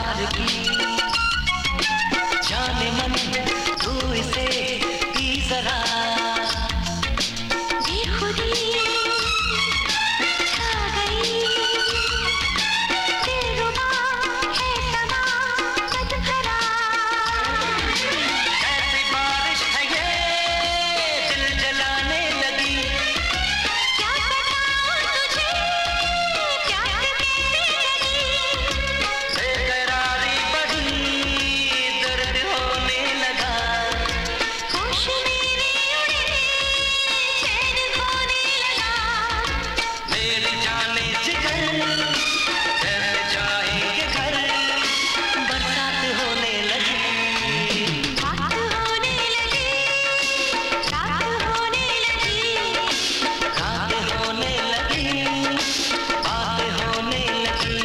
प्यार की जाने मन तू इसे पी जरा बेखुदी छा गई दिलरुबा है समा मत भरा ऐसी बारिश है ये दिल जलाने लगी क्या बताऊं तुझे प्यार कैसे लगी बेकरारी बढ़ी दर्द होने लगा होश मेरे उड़े चैन खोने लगा मेरी जाने जिगर कैसे जाएंगे घर बरसात होने लगी बात होने लगी रात होने लगी रातें होने लगी बातें होने लगी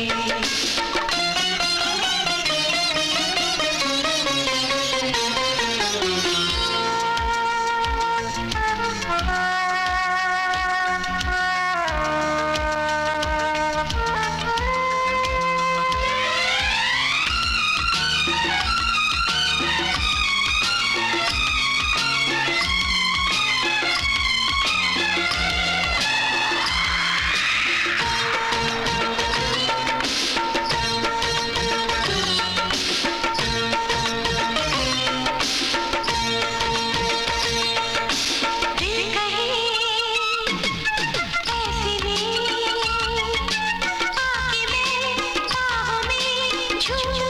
दिल कहे ऐसी में आके मैं बाहों में झूम